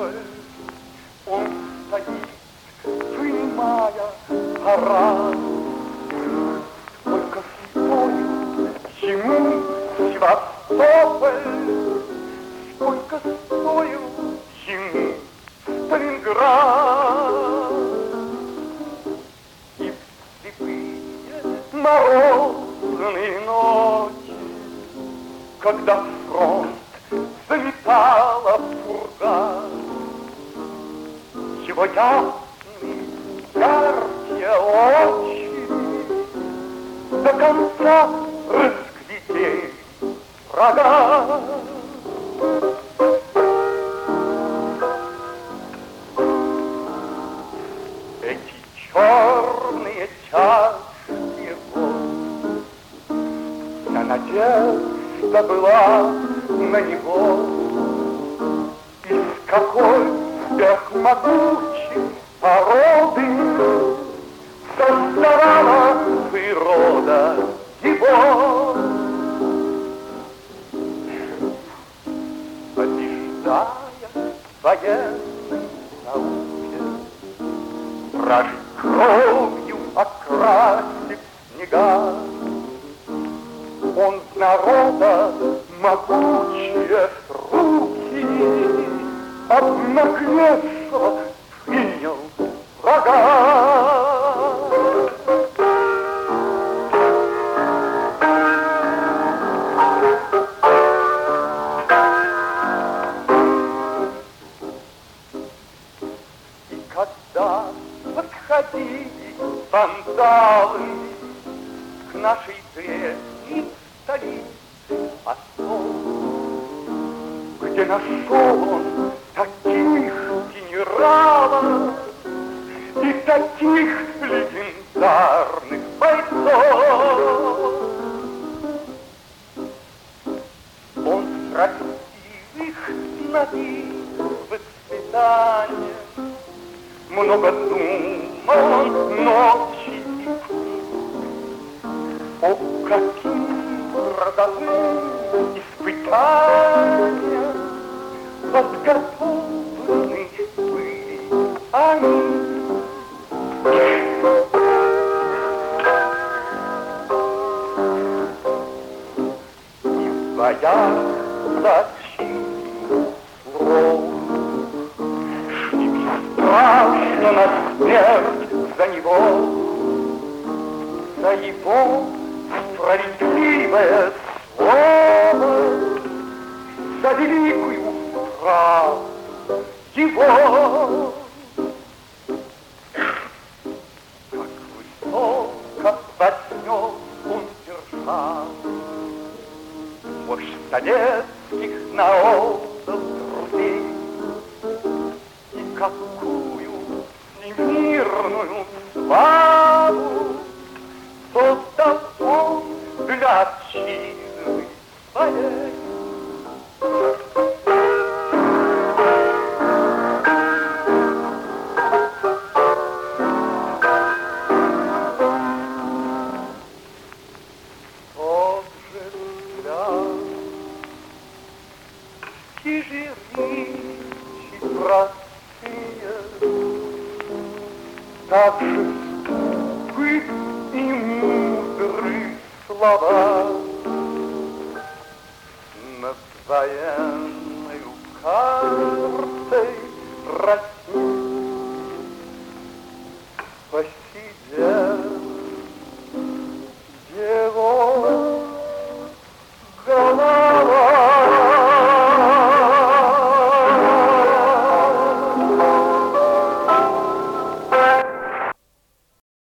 тополь, он стоит, вынимая парад. Сколько стоит ему Севастополь, сколько стоил ему Сталинград. И в слепые морозные ночи, когда фронт заметала пурга, его ясные, яркие очи до конца разглядели врага. Эти черные чашки вод, вся надежда была на него. Из какой сверхмогучей породы создавала природа его, побеждая военной науке, прожить кровью окрасив снега. Он в народа могучие руки обнаглевшего принял врага. И когда подходили вандалы к нашей древней столице Оскол, где нашел он таких генералов и таких легендарных бойцов. Он срастил их на вид воспитания, много думал он ночи и дни. О, какие роковые испытания подготовлены были они. И в боях сообщили слов, шли бесстрашно на смерть за него, за его справедливое слово, за великую правду его. Как высоко вознес он держал мощь советских народов друзей, и какую всемирную славу создал он для отчизны своей. Тот же взгляд, те же речи простые, так же скупы и мудры слова. Над военною картой России